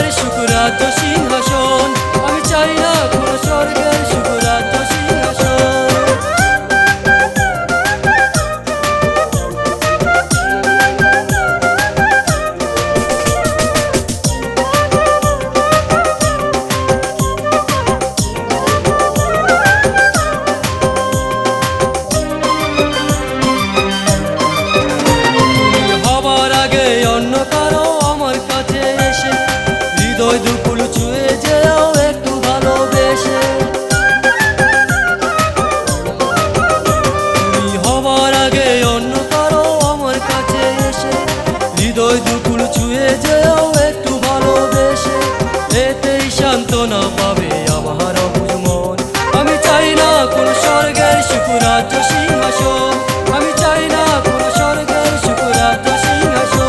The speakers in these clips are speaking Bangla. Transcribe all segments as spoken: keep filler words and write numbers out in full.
স্বর্গের সুখরাজ্য সিংহাসন, আমি চাই না কোনো স্বর্গের সুখরাজ্য সিংহাসন। অন্য কারো আমার কাছে এসে হৃদয় দুকুল ছুঁয়ে যেও একটু ভালোবেসে। তুমি হবার আগে অন্য কারো আমার কাছে এসে হৃদয় দুকুল ছুঁয়ে যেও একটু ভালোবেসে। এতেই সান্ত্বনা পাবে আমার অবুঝ মন। আমি চাই না কোনো স্বর্গের সুখরাজ্য সিংহাসন, আমি চাই না কোনো স্বর্গের সুখরাজ্য সিংহাসন।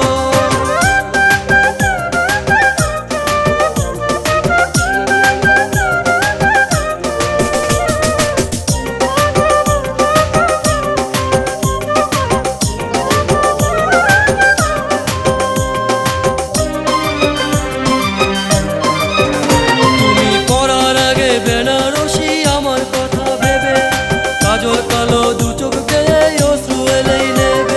বেনারসি আমার কথা ভেবে কাজল কালো দু চোখ বেয়ে অশ্রু এলেই নেবে।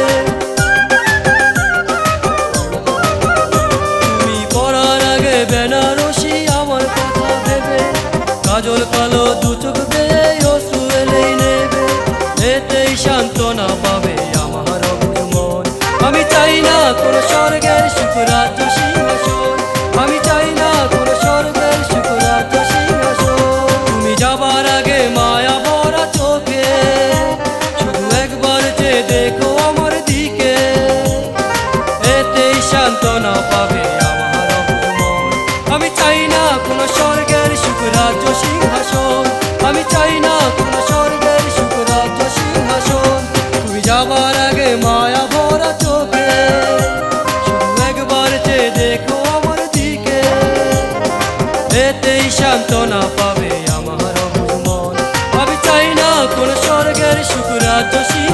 তুমি পড়ার আগে বেনারসি আমার কথা ভেবে কাজল কালো দু চোখ বেয়ে অশ্রু এলেই নেবে। এতেই সান্ত্বনা পাবে আমার অবুঝ মন। আমি চাই না কোনো স্বর্গের সুখরাজ্য সিংহাসন, আমি চাই না কোনো স্বর্গের সুখরাজ্য সিংহাসন। যাবার আগে মায়া ভরা চোখে শুধু একবার চেয়ে দেখো আমার দিকে। এতেই সান্ত্বনা পাবে আমার অবুঝ মন। আমি চাই না কোনো স্বর্গের সুখরাজ্য সিংহাসন, আমি চাই না কোনো স্বর্গের সুখরাজ্য সিংহাসন। তুমি যাবার আগে মায়া ভরা চোখে শুধু একবার চেয়ে দেখো আমার দিকে। এতেই সান্ত্বনা পাবে আমার অবুঝ মন। আমি চাই না কোনো স্বর্গের সুখরাজ্য।